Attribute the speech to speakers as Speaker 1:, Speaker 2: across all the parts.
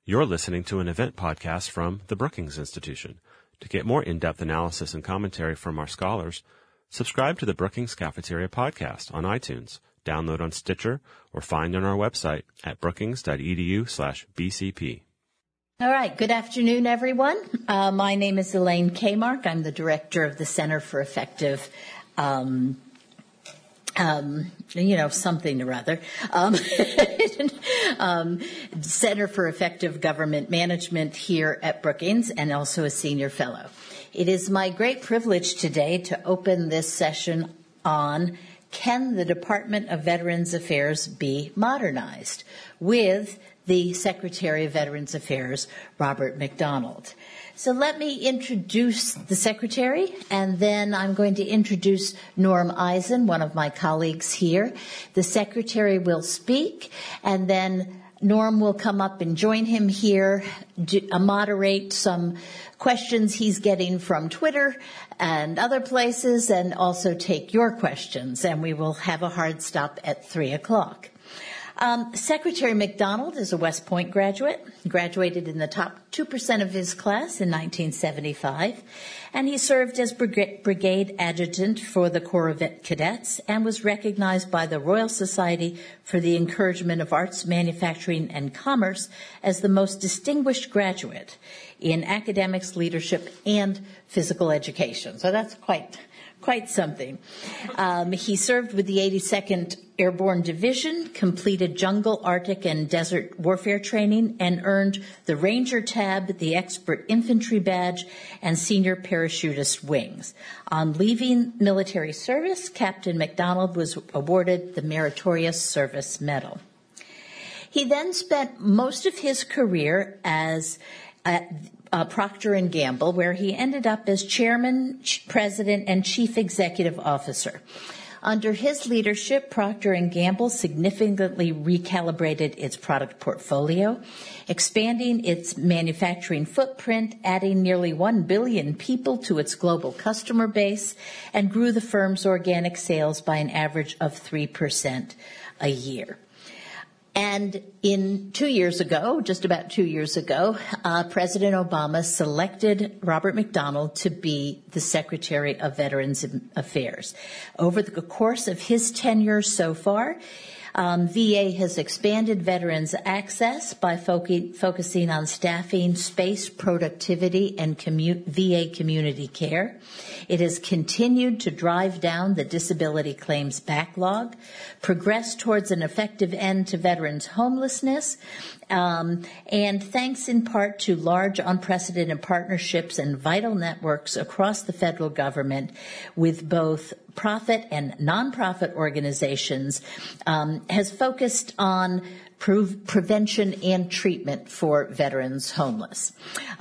Speaker 1: You're listening to an event podcast from the Brookings Institution. To get more in-depth analysis and commentary from our scholars, subscribe to the Brookings Cafeteria podcast on iTunes, download on Stitcher, or find on our website at brookings.edu/BCP.
Speaker 2: All right. Good afternoon, everyone. My name is Elaine Kmark. I'm the director of the Center for Effective something or other, Center for Effective Government Management here at Brookings, and also a senior fellow. It is my great privilege today to open this session on Can the Department of Veterans Affairs be modernized? With the Secretary of Veterans Affairs, Robert McDonald. So let me introduce the Secretary, and then I'm going to introduce Norm Eisen, one of my colleagues here. The Secretary will speak, and then Norm will come up and join him here, moderate some questions he's getting from Twitter and other places, and also take your questions, and we will have a hard stop at 3 o'clock. Secretary McDonald is a West Point graduate, graduated in the top 2% of his class in 1975, and he served as brigade adjutant for the Corps of Cadets and was recognized by the Royal Society for the Encouragement of Arts, Manufacturing, and Commerce as the most distinguished graduate in academics, leadership, and physical education. So that's quite something. He served with the 82nd Airborne Division, completed jungle, Arctic, and desert warfare training, and earned the Ranger Tab, the Expert Infantry Badge, and Senior Parachutist Wings. On leaving military service, Captain McDonald was awarded the Meritorious Service Medal. He then spent most of his career as Procter & Gamble, where he ended up as chairman, president, and chief executive officer. Under his leadership, Procter & Gamble significantly recalibrated its product portfolio, expanding its manufacturing footprint, adding nearly 1 billion people to its global customer base, and grew the firm's organic sales by an average of 3% a year. And just about 2 years ago, President Obama selected Robert McDonald to be the Secretary of Veterans Affairs. Over the course of his tenure so far, VA has expanded veterans' access by focusing on staffing, space, productivity, and VA community care. It has continued to drive down the disability claims backlog, progress towards an effective end to veterans' homelessness, and thanks in part to large unprecedented partnerships and vital networks across the federal government with both profit and nonprofit organizations, has focused on prevention and treatment for veterans homeless.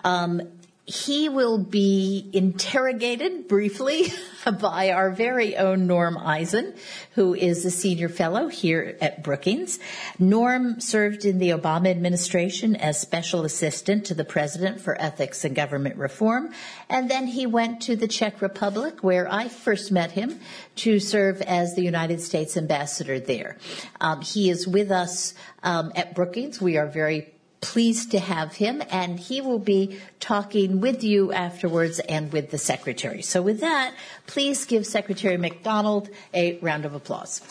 Speaker 2: He will be interrogated briefly by our very own Norm Eisen, who is a senior fellow here at Brookings. Norm served in the Obama administration as special assistant to the president for ethics and government reform, and then he went to the Czech Republic, where I first met him, to serve as the United States ambassador there. He is with us at Brookings. We are very pleased to have him, and he will be talking with you afterwards and with the Secretary. So with that, please give Secretary McDonald a round of applause.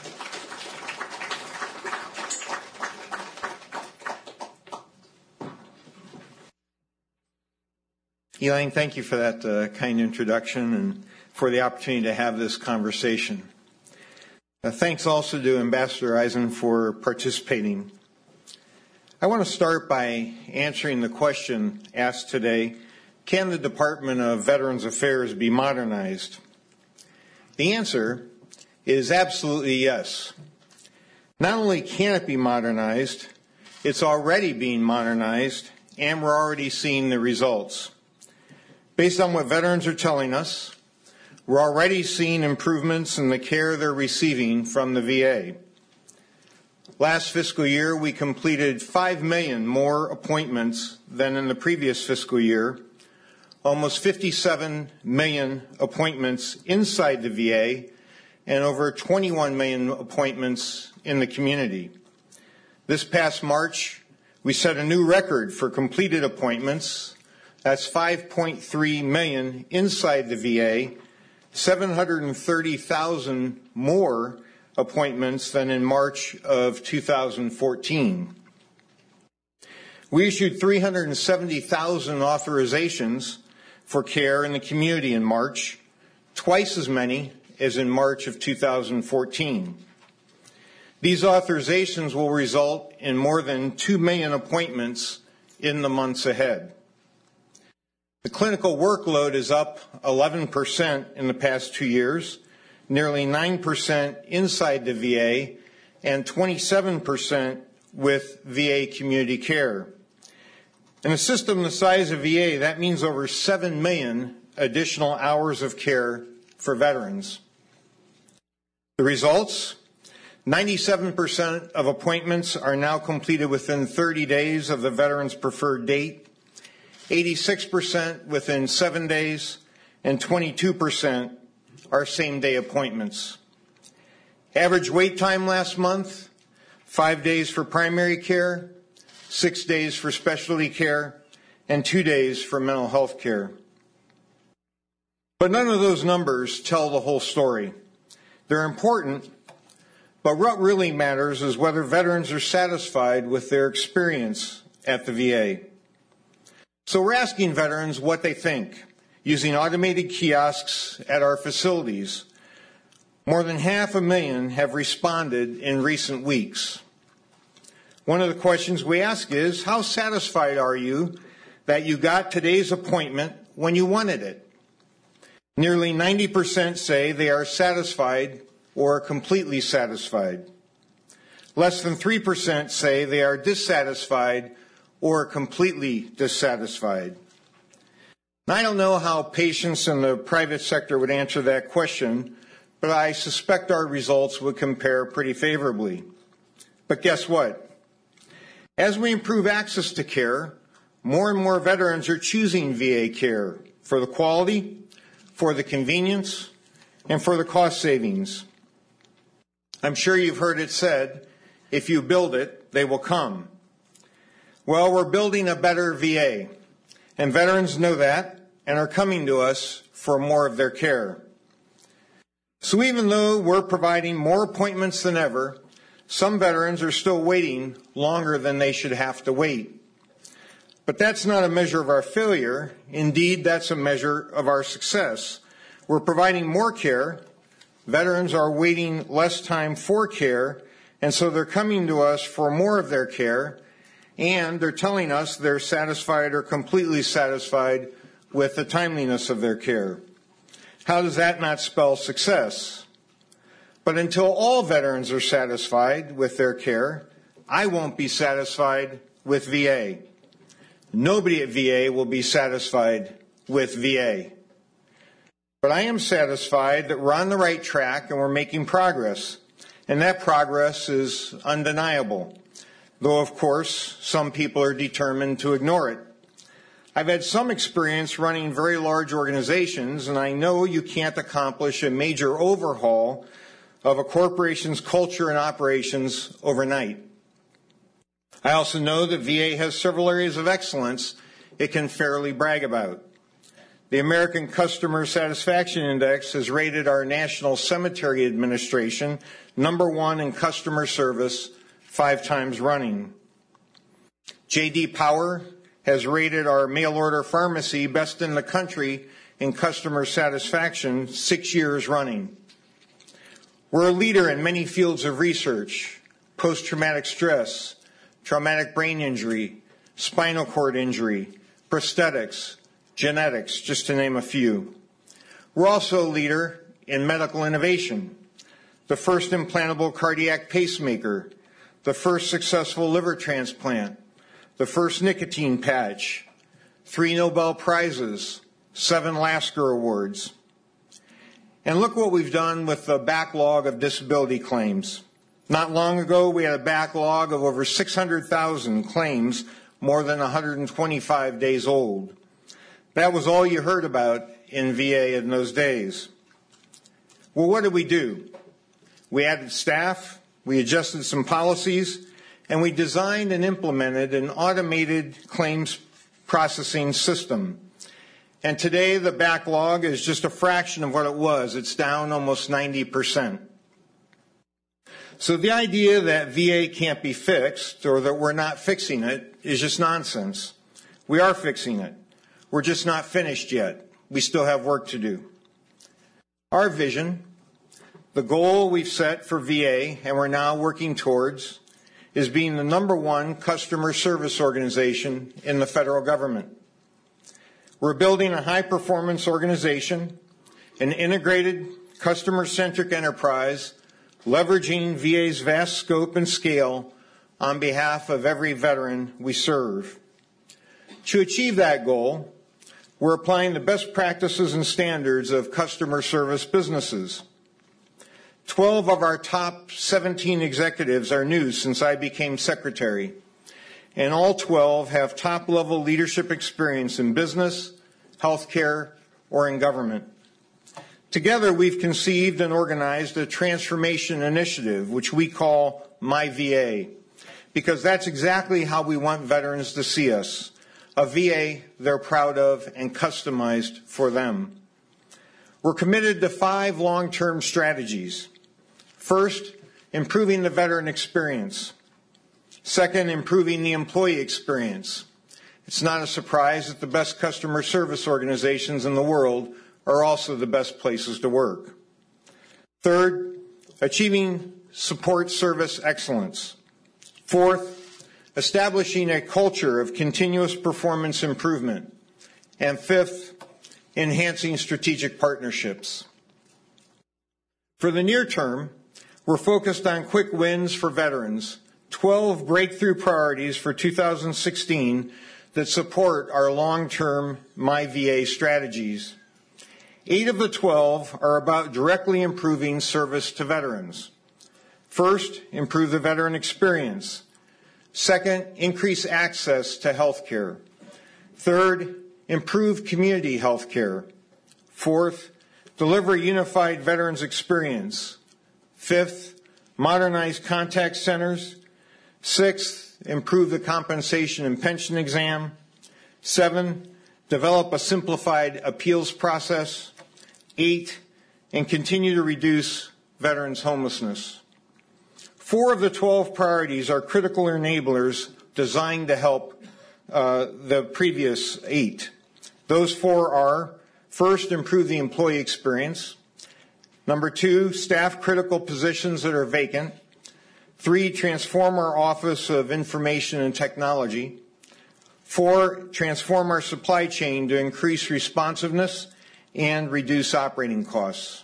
Speaker 3: Elaine, thank you for that kind introduction and for the opportunity to have this conversation. Thanks also to Ambassador Eisen for participating. I want to start by answering the question asked today, can the Department of Veterans Affairs be modernized? The answer is absolutely yes. Not only can it be modernized, it's already being modernized, and we're already seeing the results. Based on what veterans are telling us, we're already seeing improvements in the care they're receiving from the VA. Last fiscal year, we completed 5 million more appointments than in the previous fiscal year, almost 57 million appointments inside the VA, and over 21 million appointments in the community. This past March, We set a new record for completed appointments. That's 5.3 million inside the VA, 730,000 more appointments than in March of 2014. We issued 370,000 authorizations for care in the community in March, twice as many as in March of 2014. These authorizations will result in more than 2 million appointments in the months ahead. The clinical workload is up 11% in the past 2 years, nearly 9% inside the VA, and 27% with VA community care. In a system the size of VA, that means over 7 million additional hours of care for veterans. The results? 97% of appointments are now completed within 30 days of the veteran's preferred date, 86% within 7 days, and 22% are same-day appointments. Average wait time last month, 5 days for primary care, 6 days for specialty care, and 2 days for mental health care. But none of those numbers tell the whole story. They're important, but what really matters is whether veterans are satisfied with their experience at the VA. So we're asking veterans what they think, using automated kiosks at our facilities. More than 500,000 have responded in recent weeks. One of the questions we ask is, how satisfied are you that you got today's appointment when you wanted it? Nearly 90% say they are satisfied or completely satisfied. Less than 3% say they are dissatisfied or completely dissatisfied. Now, I don't know how patients in the private sector would answer that question, but I suspect our results would compare pretty favorably. But guess what? As we improve access to care, more and more veterans are choosing VA care for the quality, for the convenience, and for the cost savings. I'm sure you've heard it said, if you build it, they will come. Well, we're building a better VA, and veterans know that and are coming to us for more of their care. So even though we're providing more appointments than ever, some veterans are still waiting longer than they should have to wait. But that's not a measure of our failure. Indeed, that's a measure of our success. We're providing more care. Veterans are waiting less time for care, and so they're coming to us for more of their care, and they're telling us they're satisfied or completely satisfied with the timeliness of their care. How does that not spell success? But until all veterans are satisfied with their care, I won't be satisfied with VA. Nobody at VA will be satisfied with VA. But I am satisfied that we're on the right track and we're making progress. And that progress is undeniable, though, of course, some people are determined to ignore it. I've had some experience running very large organizations, and I know you can't accomplish a major overhaul of a corporation's culture and operations overnight. I also know that VA has several areas of excellence it can fairly brag about. The American Customer Satisfaction Index has rated our National Cemetery Administration #1 in customer service 5 times running. J.D. Power has rated our mail-order pharmacy best in the country in customer satisfaction 6 years running. We're a leader in many fields of research: post-traumatic stress, traumatic brain injury, spinal cord injury, prosthetics, genetics, just to name a few. We're also a leader in medical innovation: the first implantable cardiac pacemaker, the first successful liver transplant, the first nicotine patch, 3 Nobel Prizes, 7 Lasker Awards. And look what we've done with the backlog of disability claims. Not long ago, we had a backlog of over 600,000 claims, more than 125 days old. That was all you heard about in VA in those days. Well, what did we do? We added staff, we adjusted some policies, and we designed and implemented an automated claims processing system. And today the backlog is just a fraction of what it was. It's down almost 90%. So the idea that VA can't be fixed or that we're not fixing it is just nonsense. We are fixing it. We're just not finished yet. We still have work to do. Our vision, the goal we've set for VA and we're now working towards, is being the #1 customer service organization in the federal government. We're building a high-performance organization, an integrated, customer-centric enterprise, leveraging VA's vast scope and scale on behalf of every veteran we serve. To achieve that goal, we're applying the best practices and standards of customer service businesses. 12 of our top 17 executives are new since I became secretary, and all 12 have top-level leadership experience in business, healthcare, or in government. Together, we've conceived and organized a transformation initiative, which we call My VA, because that's exactly how we want veterans to see us, a VA they're proud of and customized for them. We're committed to 5 long-term strategies. First, improving the veteran experience. Second, improving the employee experience. It's not a surprise that the best customer service organizations in the world are also the best places to work. Third, achieving support service excellence. Fourth, establishing a culture of continuous performance improvement. And fifth, enhancing strategic partnerships. For the near term, we're focused on quick wins for veterans, 12 breakthrough priorities for 2016 that support our long-term My VA strategies. 8 of the 12 are about directly improving service to veterans. First, improve the veteran experience. Second, increase access to health care. Third, improve community health care. Fourth, deliver a unified veterans experience. Fifth, modernize contact centers. Sixth, improve the compensation and pension exam. 7, develop a simplified appeals process. 8, and continue to reduce veterans' homelessness. 4 of the 12 priorities are critical enablers designed to help the previous 8. Those 4 are, first, improve the employee experience. 2, staff critical positions that are vacant. 3, transform our Office of Information and Technology. 4, transform our supply chain to increase responsiveness and reduce operating costs.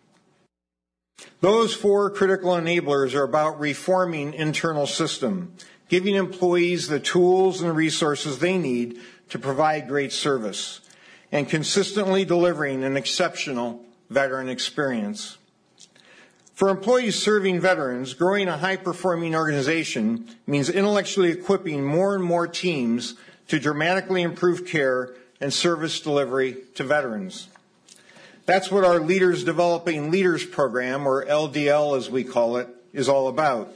Speaker 3: Those 4 critical enablers are about reforming internal system, giving employees the tools and resources they need to provide great service, and consistently delivering an exceptional veteran experience. For employees serving veterans, growing a high-performing organization means intellectually equipping more and more teams to dramatically improve care and service delivery to veterans. That's what our Leaders Developing Leaders program, or LDL as we call it, is all about.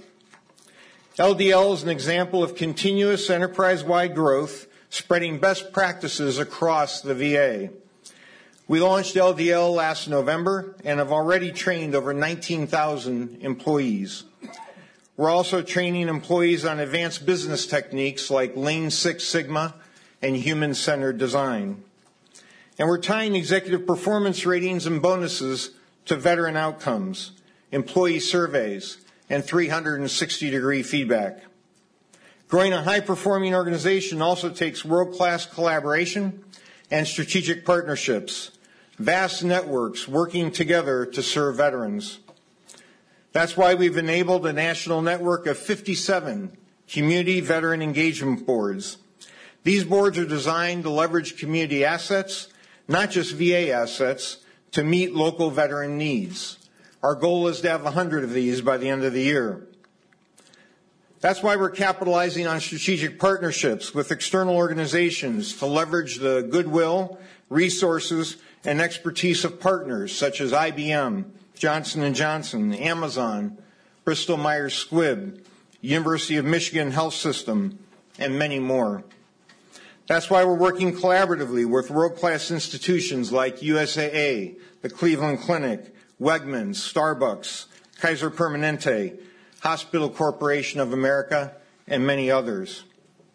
Speaker 3: LDL is an example of continuous enterprise-wide growth, spreading best practices across the VA. We launched LDL last November and have already trained over 19,000 employees. We're also training employees on advanced business techniques like Lean Six Sigma and human-centered design. And we're tying executive performance ratings and bonuses to veteran outcomes, employee surveys, and 360-degree feedback. Growing a high-performing organization also takes world-class collaboration and strategic partnerships, vast networks working together to serve veterans. That's why we've enabled a national network of 57 community veteran engagement boards. These boards are designed to leverage community assets, not just VA assets, to meet local veteran needs. Our goal is to have 100 of these by the end of the year. That's why we're capitalizing on strategic partnerships with external organizations to leverage the goodwill, resources, and expertise of partners such as IBM, Johnson & Johnson, Amazon, Bristol Myers Squibb, University of Michigan Health System, and many more. That's why we're working collaboratively with world-class institutions like USAA, the Cleveland Clinic, Wegmans, Starbucks, Kaiser Permanente, Hospital Corporation of America, and many others.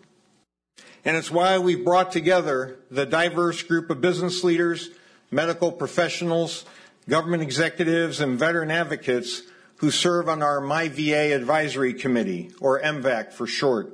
Speaker 3: And it's why we've brought together the diverse group of business leaders, medical professionals, government executives, and veteran advocates who serve on our MyVA Advisory Committee, or MVAC for short.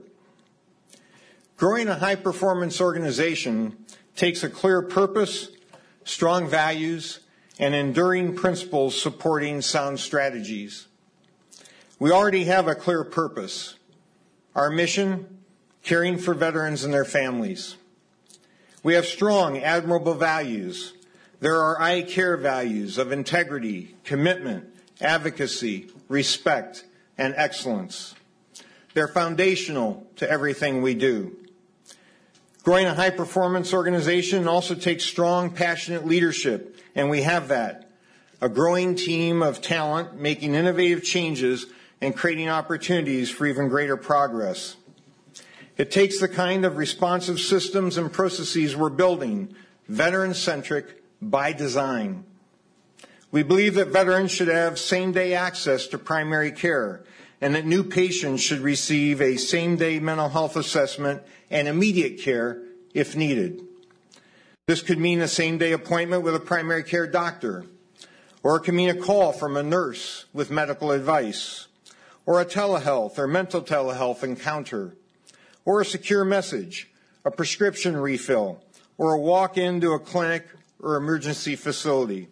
Speaker 3: Growing a high-performance organization takes a clear purpose, strong values, and enduring principles supporting sound strategies. We already have a clear purpose. Our mission, caring for veterans and their families. We have strong, admirable values. There are I-CARE values of integrity, commitment, advocacy, respect, and excellence. They're foundational to everything we do. Growing a high-performance organization also takes strong, passionate leadership, and we have that. A growing team of talent making innovative changes and creating opportunities for even greater progress. It takes the kind of responsive systems and processes we're building, veteran-centric by design. We believe that veterans should have same-day access to primary care, and that new patients should receive a same-day mental health assessment and immediate care if needed. This could mean a same-day appointment with a primary care doctor, or it could mean a call from a nurse with medical advice, or a telehealth or mental telehealth encounter, or a secure message, a prescription refill, or a walk into a clinic or emergency facility.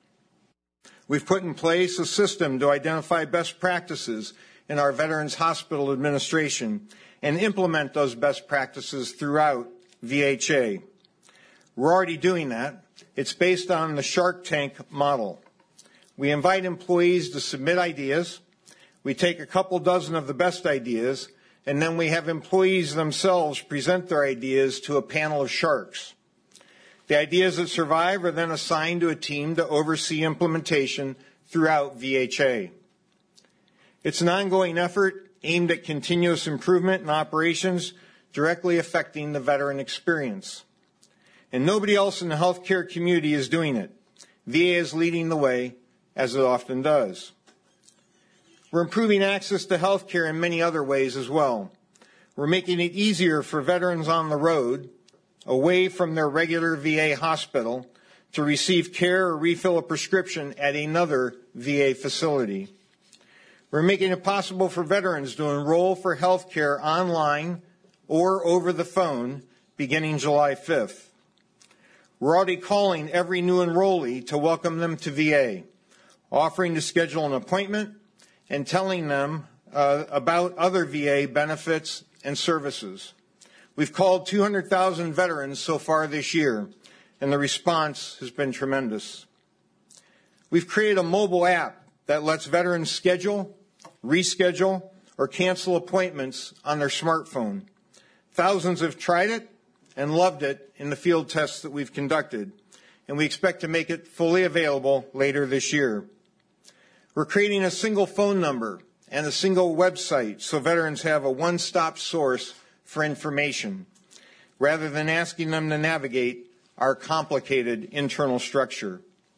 Speaker 3: We've put in place a system to identify best practices in our Veterans Hospital Administration and implement those best practices throughout VHA. We're already doing that. It's based on the Shark Tank model. We invite employees to submit ideas. We take a couple dozen of the best ideas, and then we have employees themselves present their ideas to a panel of sharks. The ideas that survive are then assigned to a team to oversee implementation throughout VHA. It's an ongoing effort aimed at continuous improvement in operations directly affecting the veteran experience. And nobody else in the healthcare community is doing it. VA is leading the way, as it often does. We're improving access to healthcare in many other ways as well. We're making it easier for veterans on the road, away from their regular VA hospital, to receive care or refill a prescription at another VA facility. We're making it possible for veterans to enroll for health care online or over the phone beginning July 5th. We're already calling every new enrollee to welcome them to VA, offering to schedule an appointment and telling them about other VA benefits and services. We've called 200,000 veterans so far this year, and the response has been tremendous. We've created a mobile app that lets veterans schedule, reschedule, or cancel appointments on their smartphone. Thousands have tried it and loved it in the field tests that we've conducted, and we expect to make it fully available later this year. We're creating a single phone number and a single website so veterans have a one-stop source for information, rather than asking them to navigate our complicated internal structure.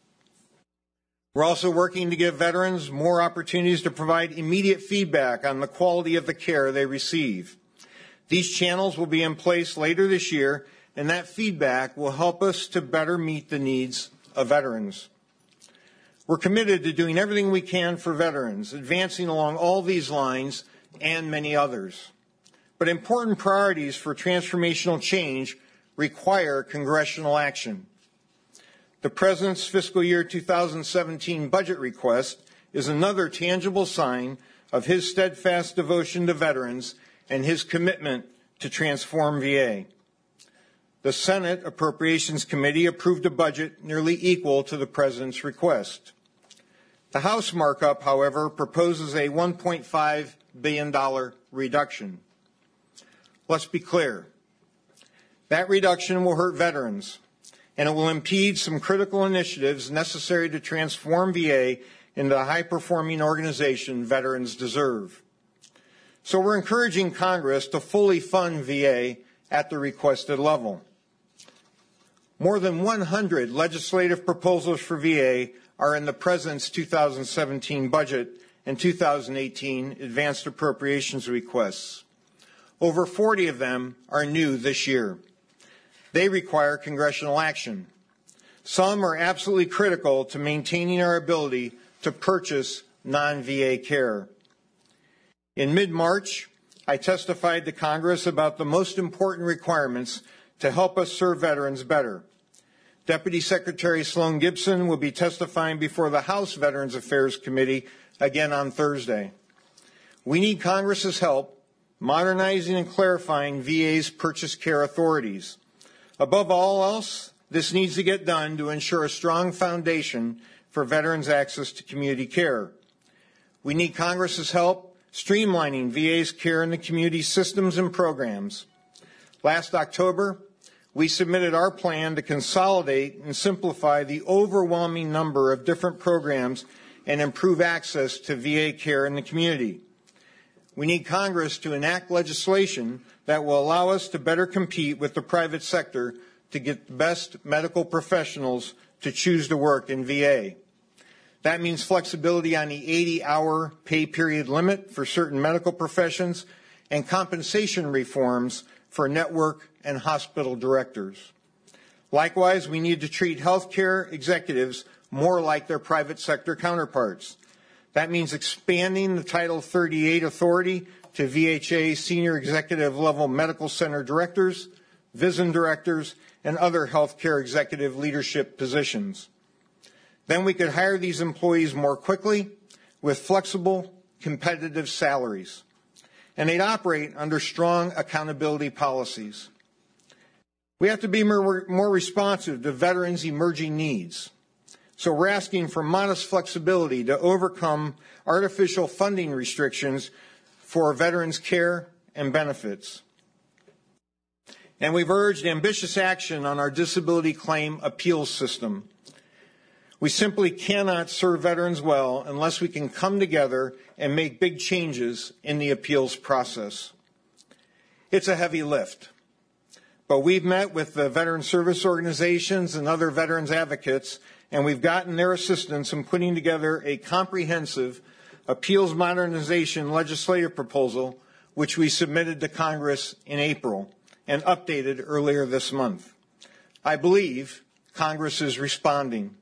Speaker 3: We're also working to give veterans more opportunities to provide immediate feedback on the quality of the care they receive. These channels will be in place later this year, and that feedback will help us to better meet the needs of veterans. We're committed to doing everything we can for veterans, advancing along all these lines and many others. But important priorities for transformational change require congressional action. The President's fiscal year 2017 budget request is another tangible sign of his steadfast devotion to veterans and his commitment to transform VA. The Senate Appropriations Committee approved a budget nearly equal to the President's request. The House markup, however, proposes a $1.5 billion reduction. Let's be clear. That reduction will hurt veterans, and it will impede some critical initiatives necessary to transform VA into the high-performing organization veterans deserve. So we're encouraging Congress to fully fund VA at the requested level. More than 100 legislative proposals for VA are in the President's 2017 budget and 2018 advanced appropriations requests. Over 40 of them are new this year. They require congressional action. Some are absolutely critical to maintaining our ability to purchase non-VA care. In mid-March, I testified to Congress about the most important requirements to help us serve veterans better. Deputy Secretary Sloan Gibson will be testifying before the House Veterans Affairs Committee again on Thursday. We need Congress's help modernizing and clarifying VA's purchase care authorities. Above all else, this needs to get done to ensure a strong foundation for veterans' access to community care. We need Congress's help streamlining VA's care in the community systems and programs. Last October, we submitted our plan to consolidate and simplify the overwhelming number of different programs and improve access to VA care in the community. We need Congress to enact legislation that will allow us to better compete with the private sector to get the best medical professionals to choose to work in VA. That means flexibility on the 80-hour pay period limit for certain medical professions and compensation reforms for network and hospital directors. Likewise, we need to treat healthcare executives more like their private sector counterparts. That means expanding the Title 38 authority to VHA senior executive level medical center directors, VISN directors, and other healthcare executive leadership positions. Then we could hire these employees more quickly with flexible, competitive salaries. And they'd operate under strong accountability policies. We have to be more responsive to veterans' emerging needs. So we're asking for modest flexibility to overcome artificial funding restrictions for veterans' care and benefits. And we've urged ambitious action on our disability claim appeals system. We simply cannot serve veterans well unless we can come together and make big changes in the appeals process. It's a heavy lift, but we've met with the veteran service organizations and other veterans advocates, and we've gotten their assistance in putting together a comprehensive appeals modernization legislative proposal, which we submitted to Congress in April and updated earlier this month. I believe Congress is responding.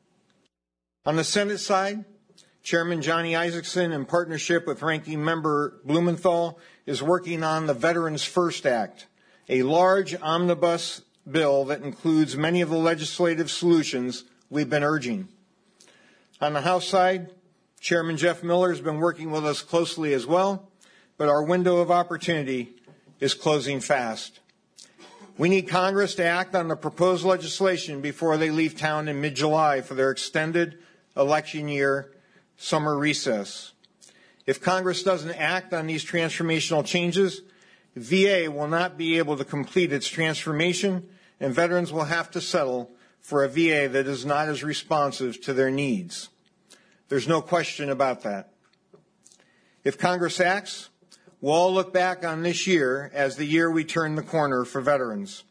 Speaker 3: On the Senate side, Chairman Johnny Isakson, in partnership with Ranking Member Blumenthal, is working on the Veterans First Act, a large omnibus bill that includes many of the legislative solutions we've been urging. On the House side, Chairman Jeff Miller has been working with us closely as well, but our window of opportunity is closing fast. We need Congress to act on the proposed legislation before they leave town in mid-July for their extended election year summer recess. If Congress doesn't act on these transformational changes, VA will not be able to complete its transformation, and veterans will have to settle for a VA that is not as responsive to their needs. There's no question about that. If Congress acts, we'll all look back on this year as the year we turn the corner for veterans.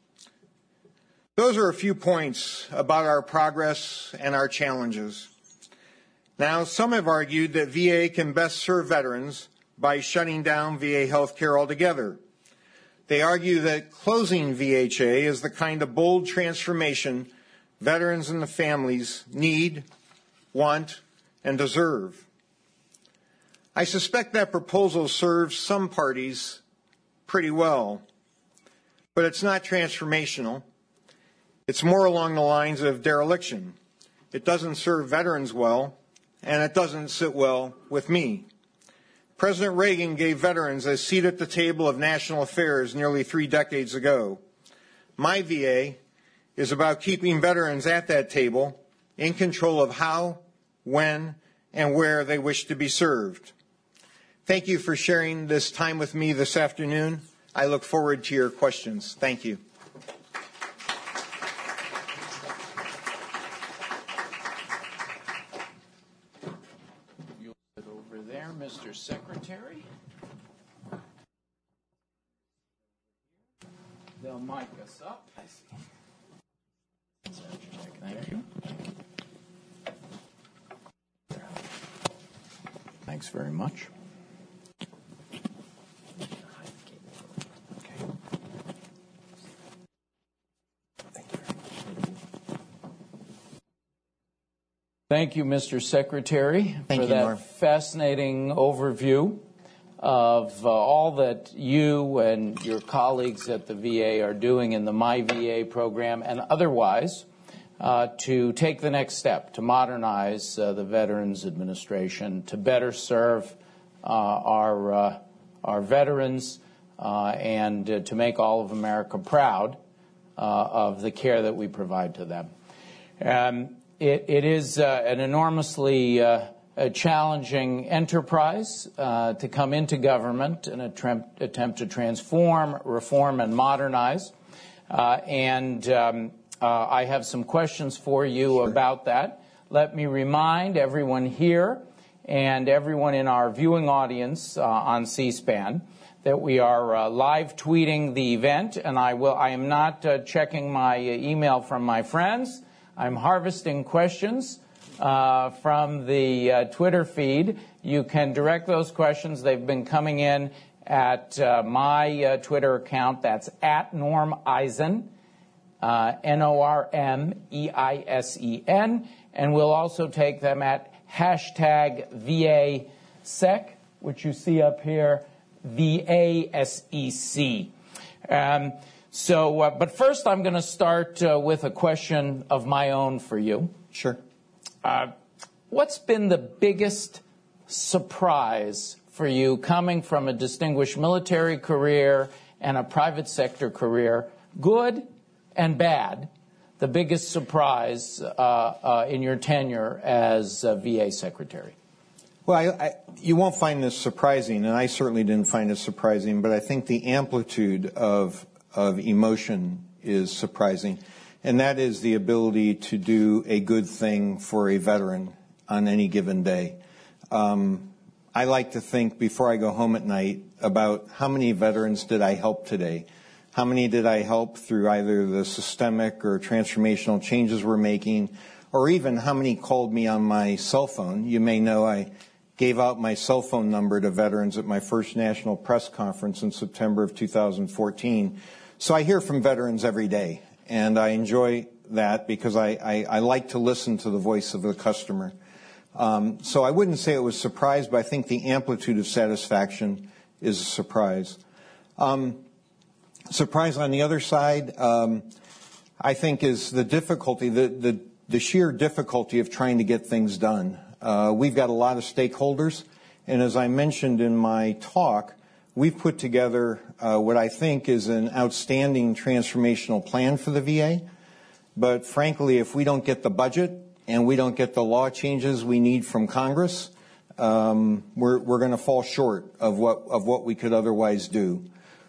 Speaker 3: Those are a few points about our progress and our challenges. Now, some have argued that VA can best serve veterans by shutting down VA health care altogether. They argue that closing VHA is the kind of bold transformation veterans and the families need, want, and deserve. I suspect that proposal serves some parties pretty well, but it's not transformational. It's more along the lines of dereliction. It doesn't serve veterans well, and it doesn't sit well with me. President Reagan gave veterans a seat at the table of national affairs nearly 3 decades ago. My VA is about keeping veterans at that table in control of how, when, and where they wish to be served. Thank you for sharing this time with me this afternoon. I look forward to your questions. Thank you.
Speaker 4: You'll sit over there, Mr. Secretary. this up. Thank you. Thanks very much. Thank you, Mr. Secretary, for that fascinating overview of all that you and your colleagues at the VA are doing in the MyVA program and otherwise to take the next step, to modernize the Veterans Administration, to better serve our veterans and to make all of America proud of the care that we provide to them. It is an enormously challenging enterprise to come into government and attempt to transform, reform, and modernize. I have some questions for you about that. Let me remind everyone here and everyone in our viewing audience on C-SPAN that we are live tweeting the event, and I am not checking my email from my friends. I'm harvesting questions from the Twitter feed. You can direct those questions. They've been coming in at my Twitter account. That's at Norm Eisen, NORMEISEN. And we'll also take them at hashtag VASEC, which you see up here, VASEC. But first I'm going to start with a question of my own for you.
Speaker 3: Sure.
Speaker 4: What's been the biggest surprise for you coming from a distinguished military career and a private sector career, good and bad, the biggest surprise in your tenure as VA Secretary?
Speaker 3: Well, you won't find this surprising, and I certainly didn't find it surprising, but I think the amplitude of emotion is surprising, and that is the ability to do a good thing for a veteran on any given day. I like to think before I go home at night about how many veterans did I help today? How many did I help through either the systemic or transformational changes we're making, or even how many called me on my cell phone? You may know I gave out my cell phone number to veterans at my first national press conference in September of 2014. So I hear from veterans every day, and I enjoy that because I like to listen to the voice of the customer. So I wouldn't say it was surprise, but I think the amplitude of satisfaction is a surprise. Surprise on the other side, I think, is the difficulty, the sheer difficulty of trying to get things done. We've got a lot of stakeholders, and as I mentioned in my talk, we've put together what I think is an outstanding transformational plan for the VA. But frankly, if we don't get the budget and we don't get the law changes we need from Congress, we're going to fall short of what we could otherwise do.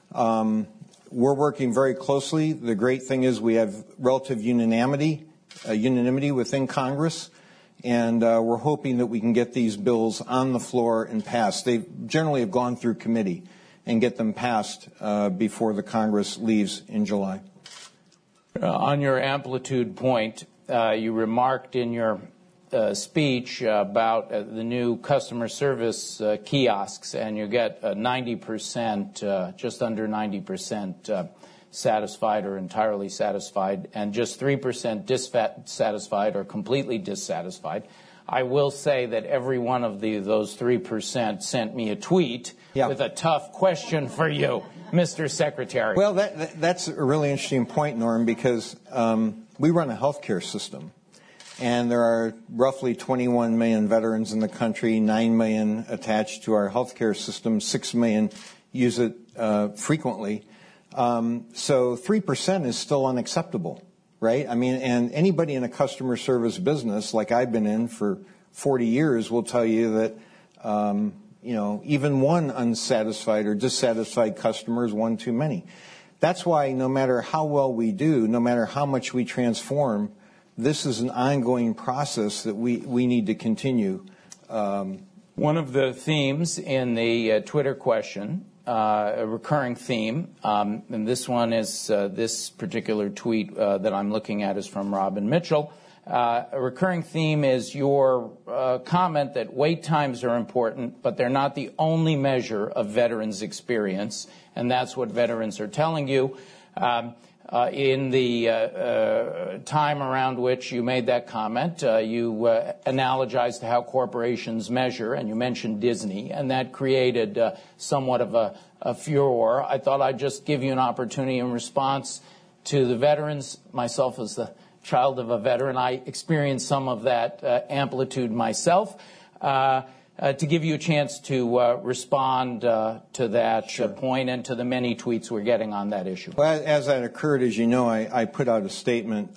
Speaker 3: We're working very closely. The great thing is we have relative unanimity within Congress, and we're hoping that we can get these bills on the floor and passed. They generally have gone through committee and get them passed before the Congress leaves in July.
Speaker 4: On your amplitude point, you remarked in your speech about the new customer service kiosks, and you get 90%, just under 90% satisfied or entirely satisfied, and just 3% dissatisfied or completely dissatisfied. I will say that every one of those 3% sent me a tweet with a tough question for you, Mr. Secretary.
Speaker 3: Well, that's a really interesting point, Norm, because we run a healthcare system, and there are roughly 21 million veterans in the country, 9 million attached to our healthcare system, 6 million use it frequently. So 3% is still unacceptable, right? I mean, and anybody in a customer service business like I've been in for 40 years will tell you that, even one unsatisfied or dissatisfied customer is one too many. That's why no matter how well we do, no matter how much we transform, this is an ongoing process that we need to continue.
Speaker 4: One of the themes in the Twitter question a recurring theme, and this one is this particular tweet that I'm looking at is from Robin Mitchell. A recurring theme is your comment that wait times are important, but they're not the only measure of veterans' experience, and that's what veterans are telling you. In the time around which you made that comment, you analogized how corporations measure, and you mentioned Disney, and that created somewhat of a furor. I thought I'd just give you an opportunity in response to the veterans. Myself as the child of a veteran, I experienced some of that amplitude myself. To give you a chance to respond to that point and to the many tweets we're getting on that issue.
Speaker 3: Well, as that occurred, as you know, I put out a statement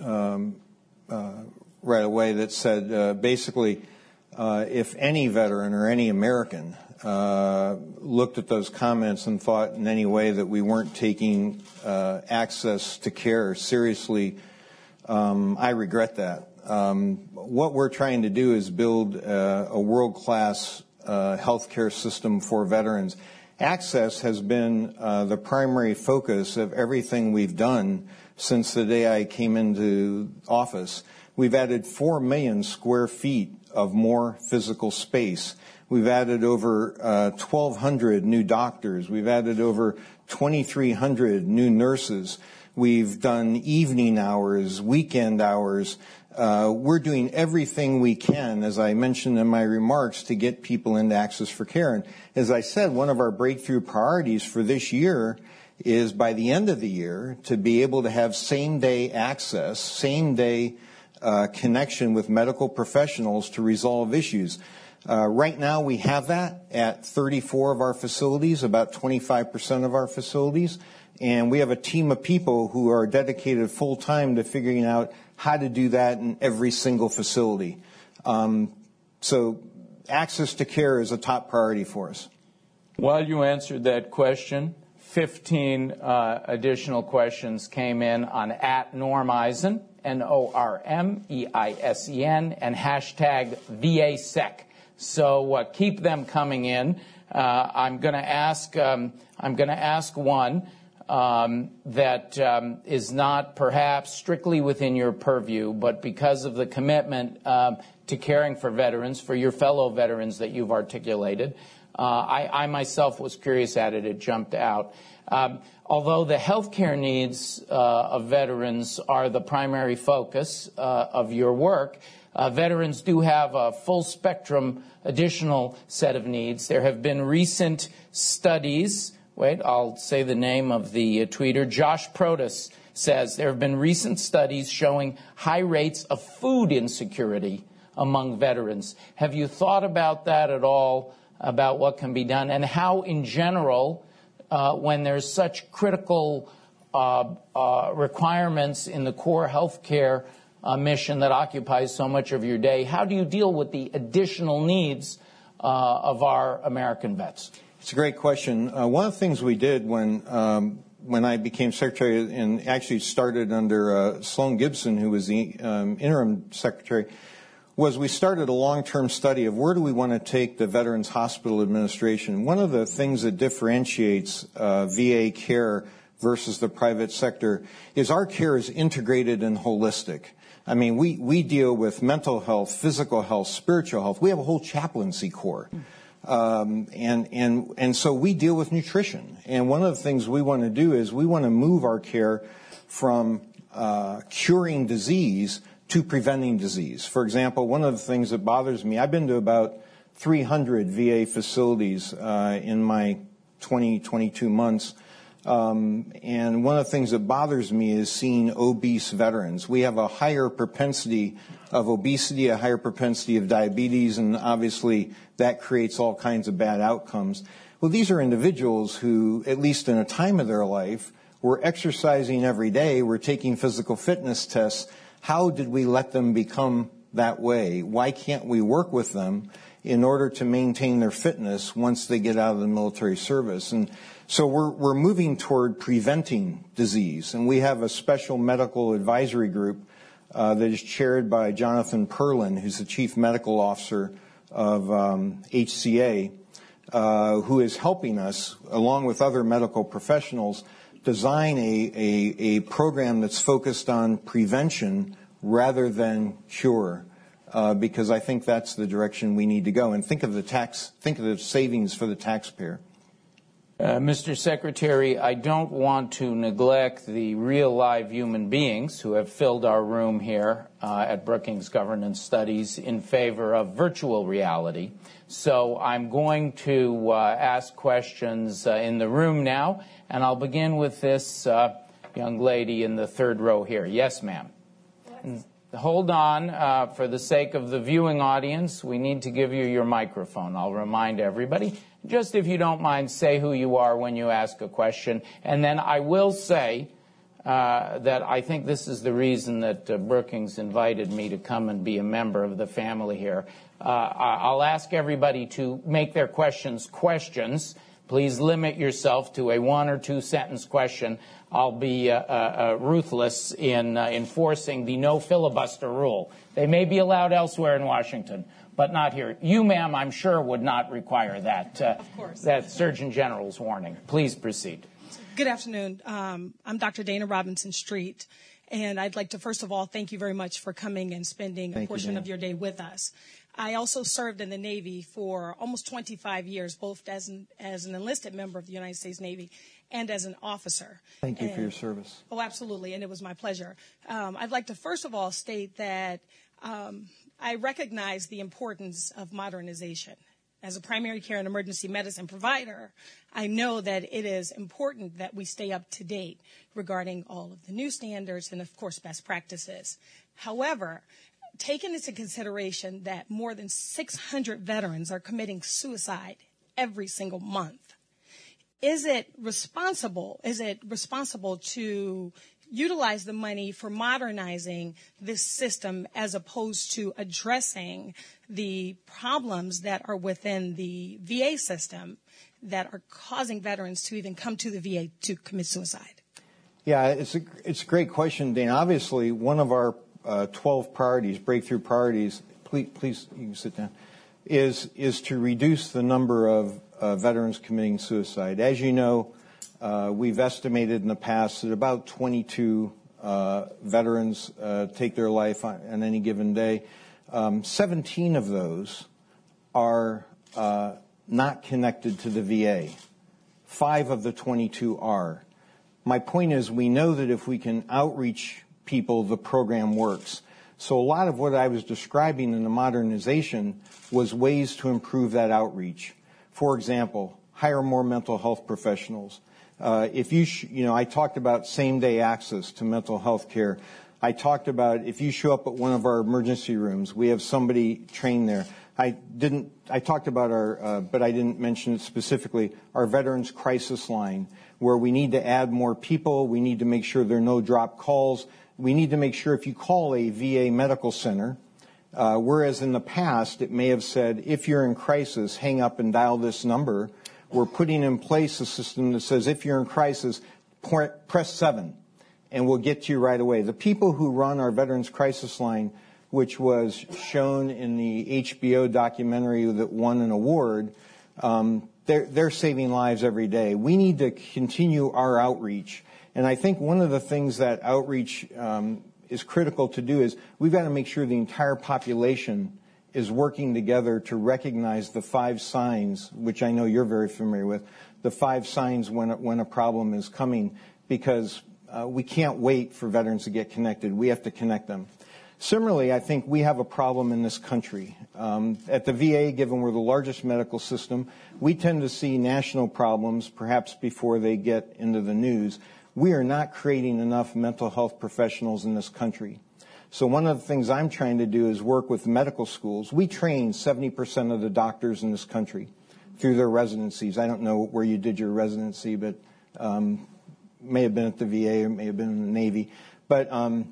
Speaker 3: right away that said basically if any veteran or any American looked at those comments and thought in any way that we weren't taking access to care seriously, I regret that. What we're trying to do is build a world-class healthcare system for veterans. Access has been the primary focus of everything we've done since the day I came into office. We've added 4 million square feet of more physical space. We've added over 1,200 new doctors. We've added over 2,300 new nurses. We've done evening hours, weekend hours. We're doing everything we can, as I mentioned in my remarks, to get people into access for care. And as I said, one of our breakthrough priorities for this year is by the end of the year to be able to have same-day access, same-day connection with medical professionals to resolve issues. Right now we have that at 34 of our facilities, about 25% of our facilities. And we have a team of people who are dedicated full-time to figuring out how to do that in every single facility. So access to care is a top priority for us.
Speaker 4: While you answered that question, 15 additional questions came in on @Normeisen, NORMEISEN, and hashtag VASEC. So keep them coming in. I'm going to ask one that is not perhaps strictly within your purview, but because of the commitment to caring for veterans, for your fellow veterans that you've articulated, I myself was curious at it. It jumped out. Although the healthcare needs of veterans are the primary focus of your work, veterans do have a full spectrum additional set of needs. There have been recent studies. I'll say the name of the tweeter. Josh Protas says there have been recent studies showing high rates of food insecurity among veterans. Have you thought about that at all, about what can be done, and how, in general, when there's such critical requirements in the core healthcare mission that occupies so much of your day, how do you deal with the additional needs of our American vets?
Speaker 3: It's a great question. One of the things we did when I became secretary, and actually started under Sloan Gibson, who was the interim secretary, was we started a long-term study of where do we want to take the Veterans Hospital Administration. One of the things that differentiates VA care versus the private sector is our care is integrated and holistic. I mean, we deal with mental health, physical health, spiritual health. We have a whole chaplaincy corps. And so we deal with nutrition. And one of the things we want to do is we want to move our care from curing disease to preventing disease. For example, one of the things that bothers me, I've been to about 300 VA facilities in my 22 months. And one of the things that bothers me is seeing obese veterans. We have a higher propensity of obesity, a higher propensity of diabetes, and obviously that creates all kinds of bad outcomes. Well, these are individuals who, at least in a time of their life, were exercising every day, were taking physical fitness tests. How did we let them become that way? Why can't we work with them in order to maintain their fitness once they get out of the military service? And so we're moving toward preventing disease, and we have a special medical advisory group that is chaired by Jonathan Perlin, who's the chief medical officer of HCA, who is helping us, along with other medical professionals, design a program that's focused on prevention rather than cure, because I think that's the direction we need to go. And think of the savings for the taxpayer.
Speaker 4: Mr. Secretary, I don't want to neglect the real live human beings who have filled our room here at Brookings Governance Studies in favor of virtual reality. So I'm going to ask questions in the room now, and I'll begin with this young lady in the third row here. Yes, ma'am. Hold on. For the sake of the viewing audience, we need to give you your microphone. I'll remind everybody. Just if you don't mind, say who you are when you ask a question. And then I will say that I think this is the reason that Brookings invited me to come and be a member of the family here. I'll ask everybody to make their questions questions. Please limit yourself to a 1 or 2 sentence question. I'll be ruthless in enforcing the no filibuster rule. They may be allowed elsewhere in Washington, but not here. You, ma'am, I'm sure would not require that, that Surgeon General's warning. Please proceed.
Speaker 5: Good afternoon. I'm Dr. Dana Robinson Street, and I'd like to first of all thank you very much for coming and spending a portion of your day with us. I also served in the Navy for almost 25 years, both as an enlisted member of the United States Navy and as an officer.
Speaker 3: Thank you for your service.
Speaker 5: Oh, absolutely, and it was my pleasure. I'd like to first of all state that I recognize the importance of modernization. As a primary care and emergency medicine provider, I know that it is important that we stay up to date regarding all of the new standards and, of course, best practices. However, taking into consideration that more than 600 veterans are committing suicide every single month, is it responsible to utilize the money for modernizing this system as opposed to addressing the problems that are within the VA system that are causing veterans to even come to the VA to commit suicide?
Speaker 3: Yeah, it's a great question, Dana. Obviously, one of our 12 priorities, breakthrough priorities, please you can sit down, is to reduce the number of veterans committing suicide. As you know, we've estimated in the past that about 22 veterans take their life on any given day. 17 of those are not connected to the VA. 5 of the 22 are. My point is, we know that if we can outreach people, the program works. So a lot of what I was describing in the modernization was ways to improve that outreach. For example, hire more mental health professionals. I talked about same-day access to mental health care. I talked about if you show up at one of our emergency rooms, we have somebody trained there. I talked about but I didn't mention it specifically, our Veterans Crisis Line, where we need to add more people. We need to make sure there are no drop calls. We need to make sure if you call a VA medical center, whereas in the past it may have said, if you're in crisis, hang up and dial this number, we're putting in place a system that says if you're in crisis, press 7, and we'll get to you right away. The people who run our Veterans Crisis Line, which was shown in the HBO documentary that won an award, they're saving lives every day. We need to continue our outreach. And I think one of the things that outreach is critical to do is we've got to make sure the entire population is working together to recognize the 5 signs, which I know you're very familiar with, the 5 signs when a problem is coming, because we can't wait for veterans to get connected. We have to connect them. Similarly, I think we have a problem in this country. At the VA, given we're the largest medical system, we tend to see national problems perhaps before they get into the news. We are not creating enough mental health professionals in this country. So one of the things I'm trying to do is work with medical schools. We train 70% of the doctors in this country through their residencies. I don't know where you did your residency, but may have been at the VA or may have been in the Navy. But,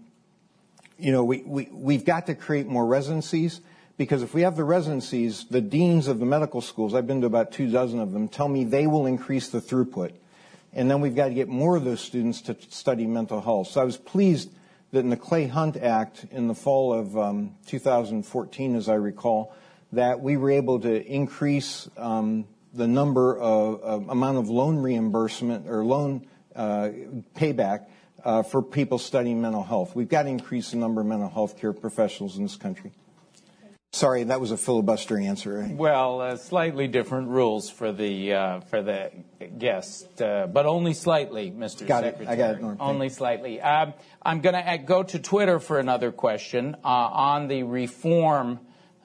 Speaker 3: we've got to create more residencies, because if we have the residencies, the deans of the medical schools, I've been to about 24 of them, tell me they will increase the throughput. And then we've got to get more of those students to study mental health. So I was pleased that in the Clay Hunt Act in the fall of 2014, as I recall, that we were able to increase number of amount of loan reimbursement or loan payback for people studying mental health. We've got to increase the number of mental health care professionals in this country. Sorry, that was a filibuster answer. Right?
Speaker 4: Well, slightly different rules for the guest, but only slightly, Mr. Secretary.
Speaker 3: I got it, Norm.
Speaker 4: Only slightly. I'm going to go to Twitter for another question on the reform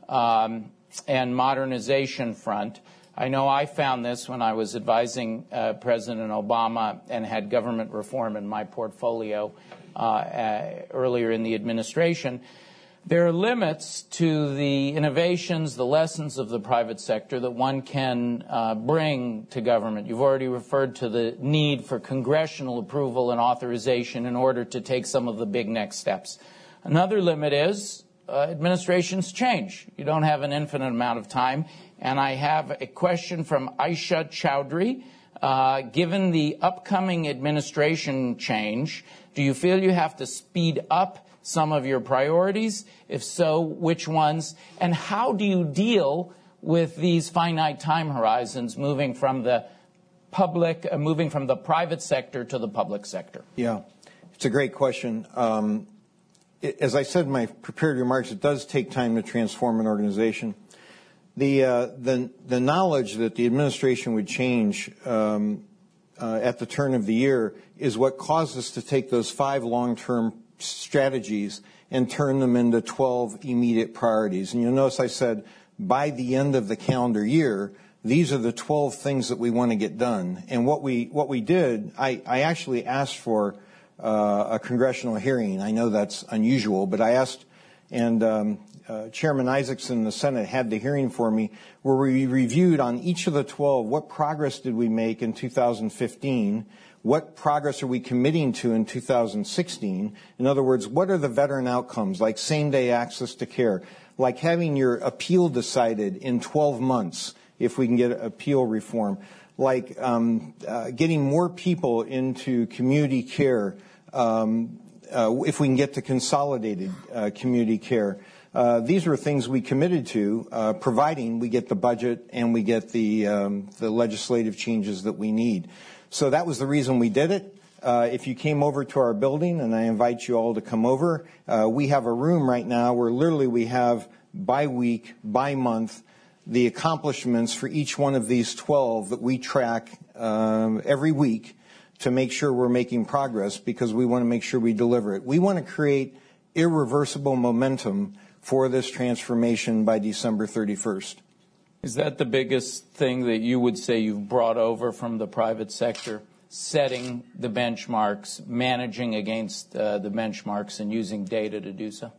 Speaker 4: and modernization front. I know I found this when I was advising President Obama and had government reform in my portfolio earlier in the administration. There are limits to the innovations, the lessons of the private sector that one can bring to government. You've already referred to the need for congressional approval and authorization in order to take some of the big next steps. Another limit is administrations change. You don't have an infinite amount of time. And I have a question from Aisha Chowdhury. Given the upcoming administration change, do you feel you have to speed up some of your priorities? If so, which ones? And how do you deal with these finite time horizons moving from the private sector to the public sector?
Speaker 3: Yeah, it's a great question. As I said in my prepared remarks, it does take time to transform an organization. The knowledge that the administration would change at the turn of the year is what caused us to take those 5 long-term strategies and turn them into 12 immediate priorities. And you'll notice I said by the end of the calendar year, these are the 12 things that we want to get done. And what we did, I actually asked for a congressional hearing. I know that's unusual, but I asked, and Chairman Isaacson in the Senate had the hearing for me, where we reviewed on each of the 12, what progress did we make in 2015, what progress are we committing to in 2016? In other words, what are the veteran outcomes, like same-day access to care, like having your appeal decided in 12 months if we can get appeal reform, like getting more people into community care if we can get to consolidated community care. These were things we committed to, providing we get the budget and we get the legislative changes that we need. So that was the reason we did it. If you came over to our building, and I invite you all to come over, we have a room right now where literally we have by week, by month, the accomplishments for each one of these 12 that we track every week to make sure we're making progress, because we want to make sure we deliver it. We want to create irreversible momentum for this transformation by December 31st.
Speaker 4: Is that the biggest thing that you would say you've brought over from the private sector, setting the benchmarks, managing against the benchmarks, and using data to do so?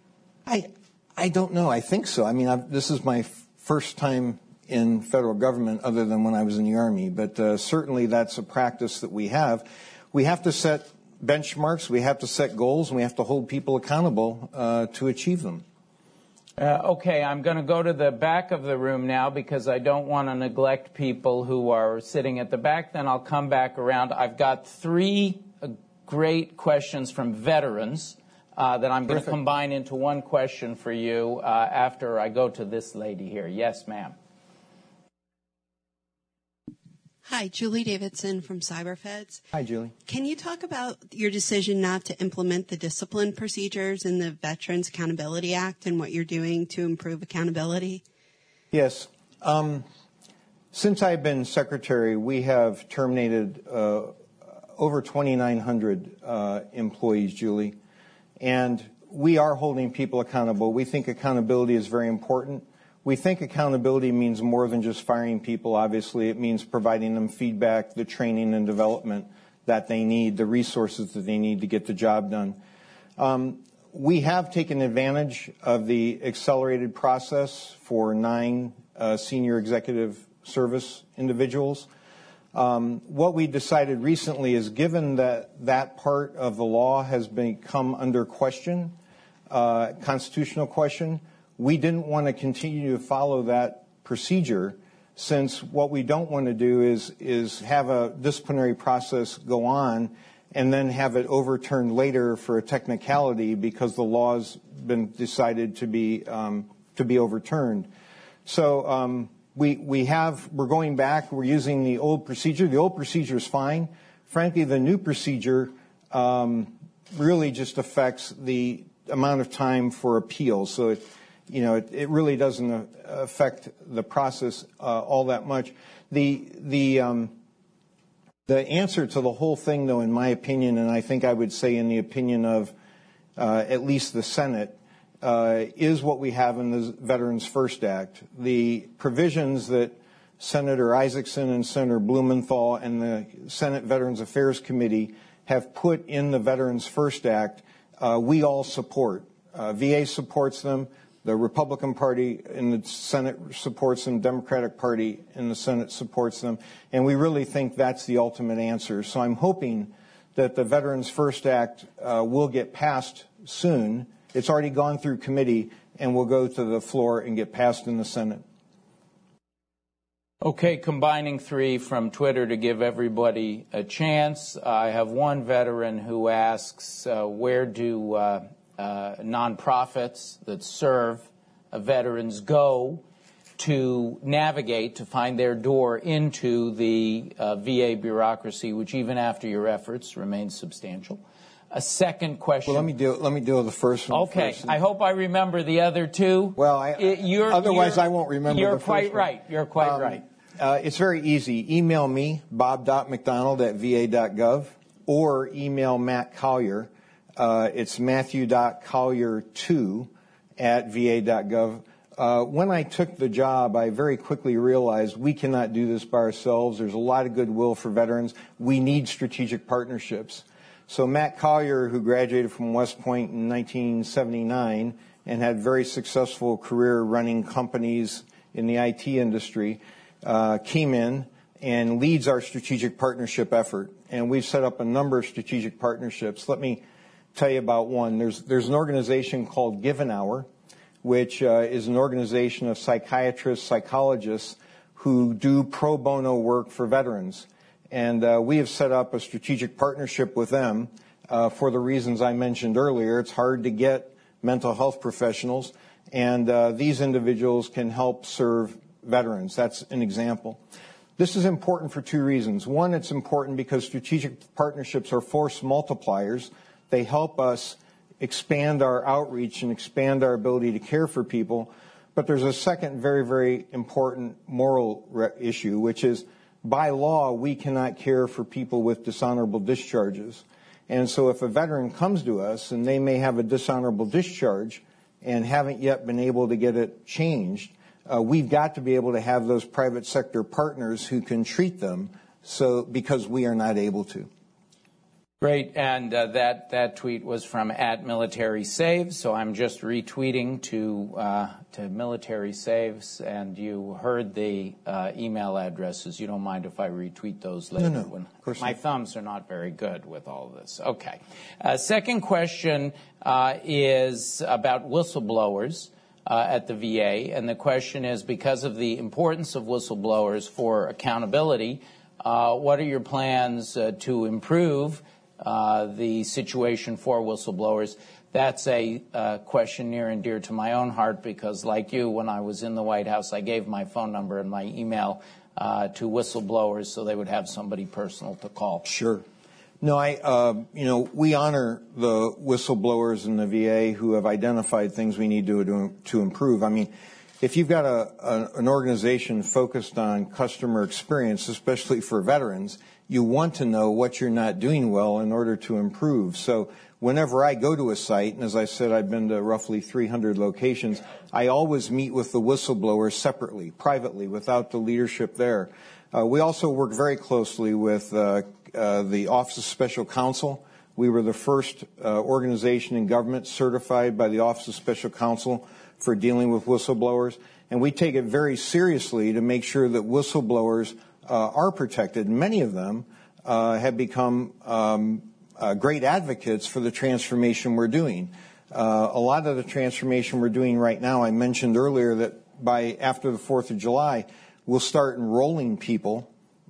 Speaker 3: I don't know. I think so. I mean, this is my first time in federal government other than when I was in the Army, but certainly that's a practice that we have. We have to set benchmarks, we have to set goals, and we have to hold people accountable to achieve them.
Speaker 4: Okay, I'm going to go to the back of the room now because I don't want to neglect people who are sitting at the back. Then I'll come back around. I've got 3 great questions from veterans that I'm going to combine into one question for you after I go to this lady here. Yes, ma'am.
Speaker 6: Hi, Julie Davidson from CyberFeds.
Speaker 3: Hi, Julie.
Speaker 6: Can you talk about your decision not to implement the discipline procedures in the Veterans Accountability Act and what you're doing to improve accountability?
Speaker 3: Yes. Since I've been secretary, we have terminated over 2,900 employees, Julie, and we are holding people accountable. We think accountability is very important. We think accountability means more than just firing people, obviously. It means providing them feedback, the training and development that they need, the resources that they need to get the job done. We have taken advantage of the accelerated process for 9 senior executive service individuals. What we decided recently is, given that that part of the law has become under question, constitutional question, we didn't want to continue to follow that procedure, since what we don't want to do is have a disciplinary process go on and then have it overturned later for a technicality because the law's been decided to be overturned. So we're going back. We're using the old procedure. The old procedure is fine. Frankly, the new procedure really just affects the amount of time for appeals. So it really doesn't affect the process all that much. The answer to the whole thing, though, in my opinion, and I think I would say in the opinion of at least the Senate, is what we have in the Veterans First Act. The provisions that Senator Isaacson and Senator Blumenthal and the Senate Veterans Affairs Committee have put in the Veterans First Act, we all support. VA supports them. The Republican Party in the Senate supports them. Democratic Party in the Senate supports them. And we really think that's the ultimate answer. So I'm hoping that the Veterans First Act will get passed soon. It's already gone through committee and will go to the floor and get passed in the Senate.
Speaker 4: Okay, combining three from Twitter to give everybody a chance. I have one veteran who asks, where do nonprofits that serve veterans go to navigate, to find their door into the VA bureaucracy, which even after your efforts remains substantial? A second question.
Speaker 3: Well, let me deal with the first one.
Speaker 4: Okay,
Speaker 3: first.
Speaker 4: I hope I remember the other two.
Speaker 3: Well, otherwise I won't remember the first one.
Speaker 4: You're quite right. You're quite right.
Speaker 3: It's very easy. Email me, bob.mcdonald@va.gov, or email Matt Collier. It's matthew.collier2@va.gov. When I took the job, I very quickly realized we cannot do this by ourselves. There's a lot of goodwill for veterans. We need strategic partnerships. So Matt Collier, who graduated from West Point in 1979 and had a very successful career running companies in the IT industry, came in and leads our strategic partnership effort. And we've set up a number of strategic partnerships. Let me tell you about one. There's an organization called Give an Hour, which is an organization of psychiatrists, psychologists who do pro bono work for veterans. And we have set up a strategic partnership with them for the reasons I mentioned earlier. It's hard to get mental health professionals, and these individuals can help serve veterans. That's an example. This is important for two reasons. One, it's important because strategic partnerships are force multipliers. They help us expand our outreach and expand our ability to care for people. But there's a second very, very important moral issue, which is by law, we cannot care for people with dishonorable discharges. And so if a veteran comes to us and they may have a dishonorable discharge and haven't yet been able to get it changed, we've got to be able to have those private sector partners who can treat them because we are not able to.
Speaker 4: Great, and that tweet was from @MilitarySaves, so I'm just retweeting to Military Saves, and you heard the email addresses. You don't mind if I retweet those later?
Speaker 3: No, of course
Speaker 4: my
Speaker 3: not.
Speaker 4: Thumbs are not very good with all of this. Okay. Second question is about whistleblowers at the VA, and the question is, because of the importance of whistleblowers for accountability, what are your plans to improve the situation for whistleblowers? That's a question near and dear to my own heart because, like you, when I was in the White House, I gave my phone number and my email to whistleblowers so they would have somebody personal to call.
Speaker 3: Sure. No, we honor the whistleblowers in the VA who have identified things we need to improve. I mean, if you've got an organization focused on customer experience, especially for veterans, you want to know what you're not doing well in order to improve. So whenever I go to a site, and as I said, I've been to roughly 300 locations, I always meet with the whistleblowers separately, privately, without the leadership there. We also work very closely with the Office of Special Counsel. We were the first organization in government certified by the Office of Special Counsel for dealing with whistleblowers. And we take it very seriously to make sure that whistleblowers are protected. Many of them have become great advocates for the transformation we're doing. A lot of the transformation we're doing right now, I mentioned earlier that after the 4th of July, we'll start enrolling people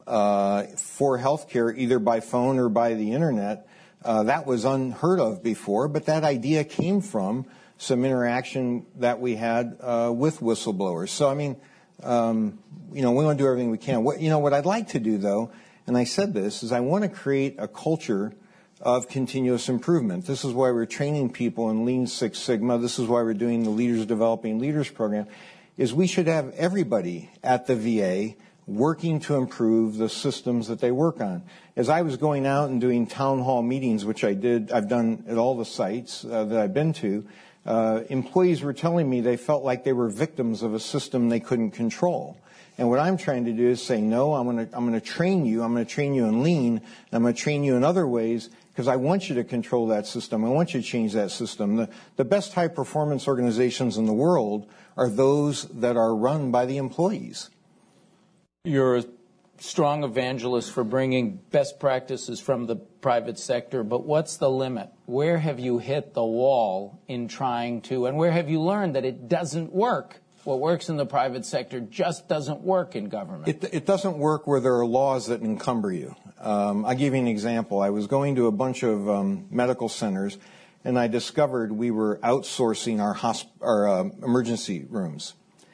Speaker 3: for health care either by phone or by the internet. That was unheard of before, but that idea came from some interaction that we had with whistleblowers. So, I mean, We want to do everything we can. What I'd like to do, though, and I said this, is I want to create a culture of continuous improvement. This is why we're training people in Lean Six Sigma. This is why we're doing the Leaders Developing Leaders program, is we should have everybody at the VA working to improve the systems that they work on. As I was going out and doing town hall meetings, which I've done at all the sites that I've been to, employees were telling me they felt like they were victims of a system they couldn't control. And what I'm trying to do is say, no, I'm going to train you. I'm going to train you in Lean. I'm going to train you in other ways because I want you to control that system. I want you to change that system. The best high-performance organizations in the world are those that are run by the employees.
Speaker 4: You're a strong evangelist for bringing best practices from the private sector, but what's the limit? Where have you hit the wall in trying to, and where have you learned that it doesn't work? What works in the private sector just doesn't work in government.
Speaker 3: It doesn't work where there are laws that encumber you. I'll give you an example. I was going to a bunch of medical centers, and I discovered we were outsourcing our emergency rooms.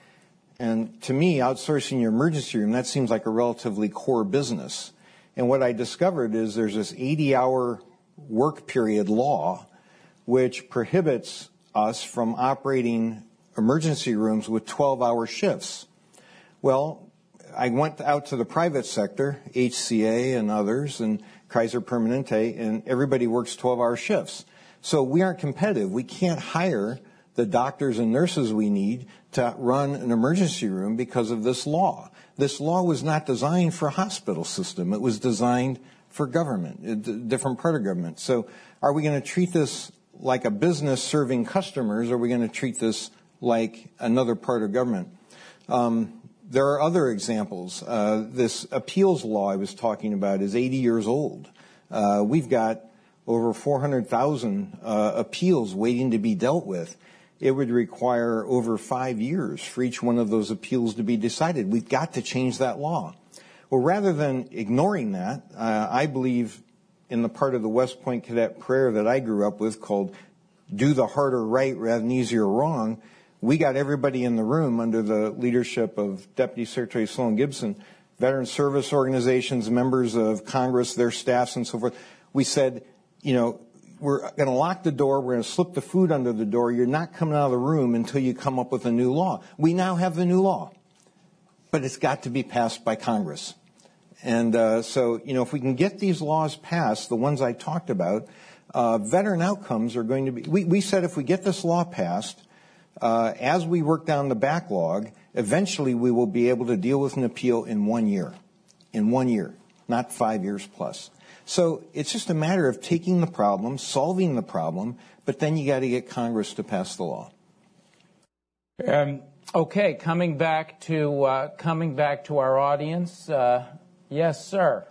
Speaker 3: And to me, outsourcing your emergency room, that seems like a relatively core business. And what I discovered is there's this 80-hour work period law which prohibits us from operating emergency rooms with 12-hour shifts. Well, I went out to the private sector, HCA and others, and Kaiser Permanente, and everybody works 12-hour shifts. So we aren't competitive. We can't hire the doctors and nurses we need to run an emergency room because of this law. This law was not designed for a hospital system. It was designed for government, a different part of government. So are we going to treat this like a business serving customers, or are we going to treat this like another part of government? There are other examples. This appeals law I was talking about is 80 years old. We've got over 400,000 appeals waiting to be dealt with. It would require over 5 years for each one of those appeals to be decided. We've got to change that law. Well, rather than ignoring that, I believe in the part of the West Point Cadet prayer that I grew up with called do the harder right rather than easier wrong. We got everybody in the room under the leadership of Deputy Secretary Sloan Gibson, veteran service organizations, members of Congress, their staffs, and so forth. We said, we're going to lock the door. We're going to slip the food under the door. You're not coming out of the room until you come up with a new law. We now have the new law, but it's got to be passed by Congress. And so, if we can get these laws passed, the ones I talked about, veteran outcomes are going to be, we said if we get this law passed, as we work down the backlog, eventually we will be able to deal with an appeal in 1 year. In 1 year, not 5 years plus. So it's just a matter of taking the problem, solving the problem, but then you got to get Congress to pass the law.
Speaker 4: Okay, coming back to our audience. Yes, sir.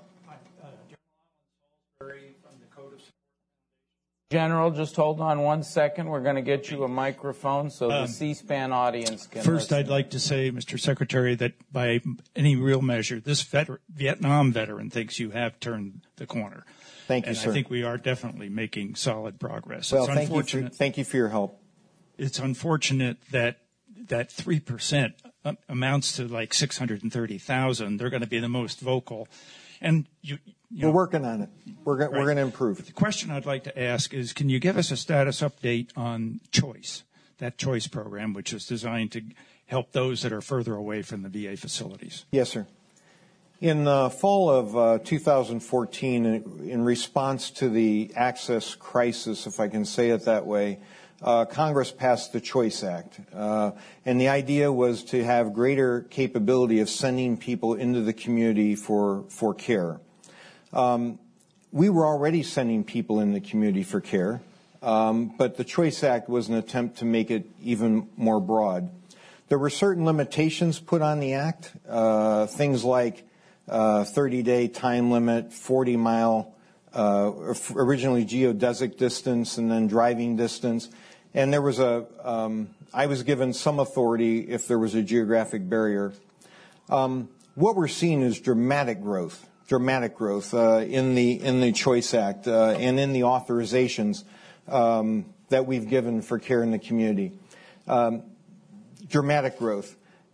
Speaker 4: General, just hold on 1 second. We're going to get you a microphone so the C-SPAN audience can
Speaker 7: First,
Speaker 4: listen.
Speaker 7: I'd like to say, Mr. Secretary, that by any real measure, this Vietnam veteran thinks you have turned the corner.
Speaker 3: Thank you, sir.
Speaker 7: I think we are definitely making solid progress.
Speaker 3: Well, thank you for your help.
Speaker 7: It's unfortunate that 3% amounts to like 630,000. They're going to be the most vocal. And
Speaker 3: we're working on it. We're going to improve.
Speaker 7: The question I'd like to ask is, can you give us a status update on CHOICE, that CHOICE program, which is designed to help those that are further away from the VA facilities?
Speaker 3: Yes, sir. In the fall of 2014, in response to the access crisis, if I can say it that way, Congress passed the CHOICE Act. And the idea was to have greater capability of sending people into the community for care. We were already sending people in the community for care, but the CHOICE Act was an attempt to make it even more broad. There were certain limitations put on the act, things like 30-day time limit, 40-mile, originally geodesic distance, and then driving distance. And there was I was given some authority if there was a geographic barrier. What we're seeing is dramatic growth in the CHOICE Act and in the authorizations that we've given for care in the community. Dramatic growth.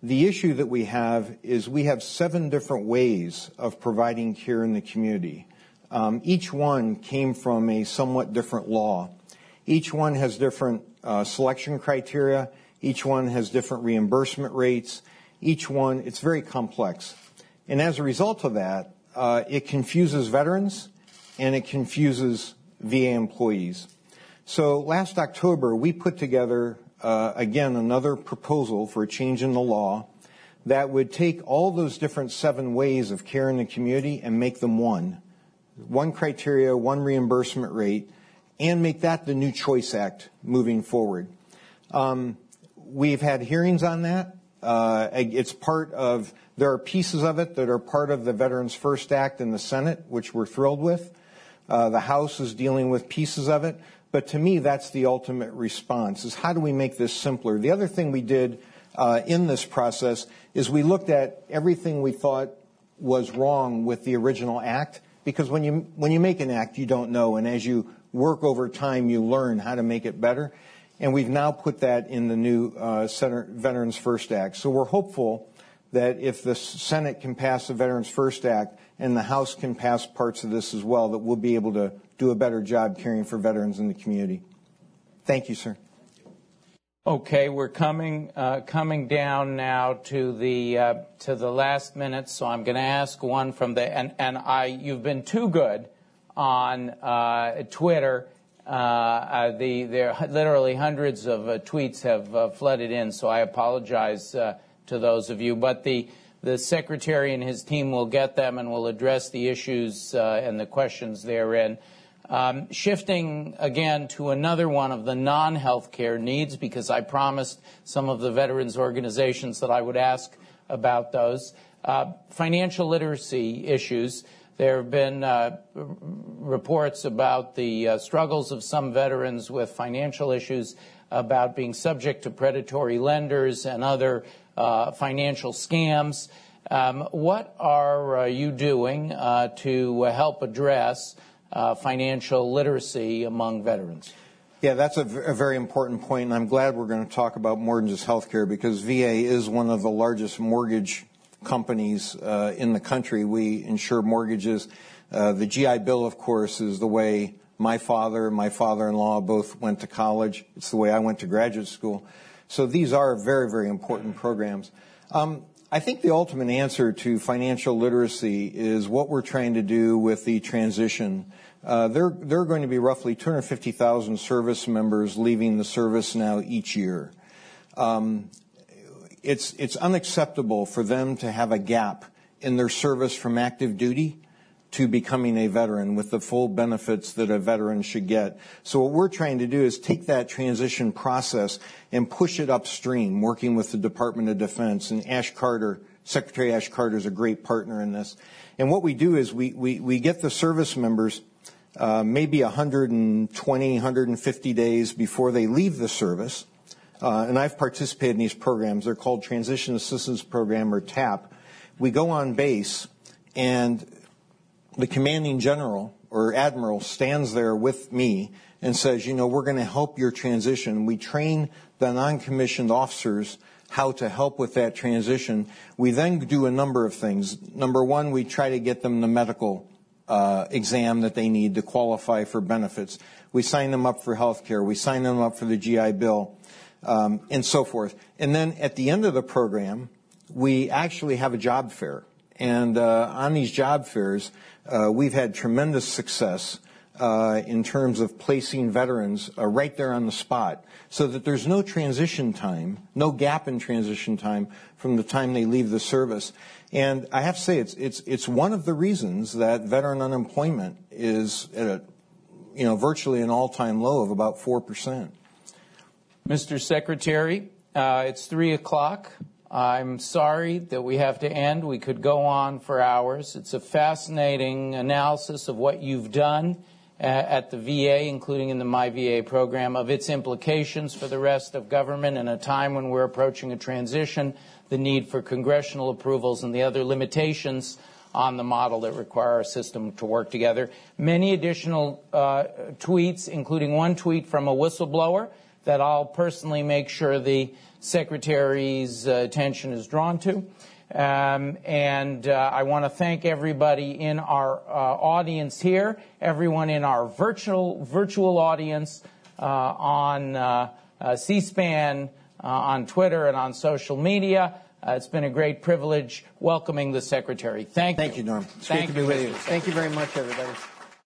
Speaker 3: The issue that we have is we have 7 different ways of providing care in the community. Each one came from a somewhat different law. Each one has different selection criteria. Each one has different reimbursement rates. Each one, it's very complex. And as a result of that, it confuses veterans and it confuses VA employees. So last October, we put together, again, another proposal for a change in the law that would take all those different 7 ways of care in the community and make them one criteria, one reimbursement rate, and make that the new Choice Act moving forward. We've had hearings on that. It's part of, there are pieces of it that are part of the Veterans First Act in the Senate, which we're thrilled with. The House is dealing with pieces of it. But to me, that's the ultimate response, is how do we make this simpler? The other thing we did in this process is we looked at everything we thought was wrong with the original act, because when you make an act, you don't know, and as you work over time, you learn how to make it better. And we've now put that in the new Veterans First Act. So we're hopeful that if the Senate can pass the Veterans First Act and the House can pass parts of this as well, that we'll be able to do a better job caring for veterans in the community. Thank you, sir.
Speaker 4: Okay, we're coming down now to the last minute, so I'm going to ask one from the you've been too good on Twitter. There literally hundreds of tweets have flooded in, so I apologize to those of you. But the Secretary and his team will get them and will address the issues and the questions therein. Shifting again to another one of the non-health care needs, because I promised some of the veterans organizations that I would ask about those. Financial literacy issues. There have been reports about the struggles of some veterans with financial issues, about being subject to predatory lenders and other financial scams. What are you doing to help address financial literacy among veterans?
Speaker 3: Yeah, that's a very important point, and I'm glad we're going to talk about more than just healthcare, because VA is one of the largest mortgage companies in the country. We insure mortgages. The GI Bill, of course, is the way my father and my father-in-law both went to college. It's the way I went to graduate school. So these are very, very important programs. I think the ultimate answer to financial literacy is what we're trying to do with the transition. There are going to be roughly 250,000 service members leaving the service now each year. It's unacceptable for them to have a gap in their service from active duty to becoming a veteran with the full benefits that a veteran should get. So what we're trying to do is take that transition process and push it upstream, working with the Department of Defense. And Secretary Ash Carter is a great partner in this. And what we do is we get the service members maybe 120, 150 days before they leave the service. And I've participated in these programs. They're called Transition Assistance Program, or TAP. We go on base, and the commanding general or admiral stands there with me and says, we're going to help your transition. We train the non-commissioned officers how to help with that transition. We then do a number of things. Number one, we try to get them the medical exam that they need to qualify for benefits. We sign them up for health care. We sign them up for the GI Bill, and so forth. And then at the end of the program, we actually have a job fair. And on these job fairs, we've had tremendous success in terms of placing veterans right there on the spot, so that there's no transition time, no gap in transition time from the time they leave the service. And I have to say, it's one of the reasons that veteran unemployment is at virtually an all-time low of about 4%.
Speaker 4: Mr. Secretary, it's 3:00. I'm sorry that we have to end. We could go on for hours. It's a fascinating analysis of what you've done at the VA, including in the MyVA program, of its implications for the rest of government in a time when we're approaching a transition, the need for congressional approvals, and the other limitations on the model that require our system to work together. Many additional tweets, including one tweet from a whistleblower. that I'll personally make sure the Secretary's attention is drawn to. I want to thank everybody in our audience here, everyone in our virtual audience on C-SPAN, on Twitter, and on social media. It's been a great privilege welcoming the Secretary. Thank you.
Speaker 8: Thank you, Norm.
Speaker 4: Thank you,
Speaker 8: great to be with you. Thank you very much, everybody.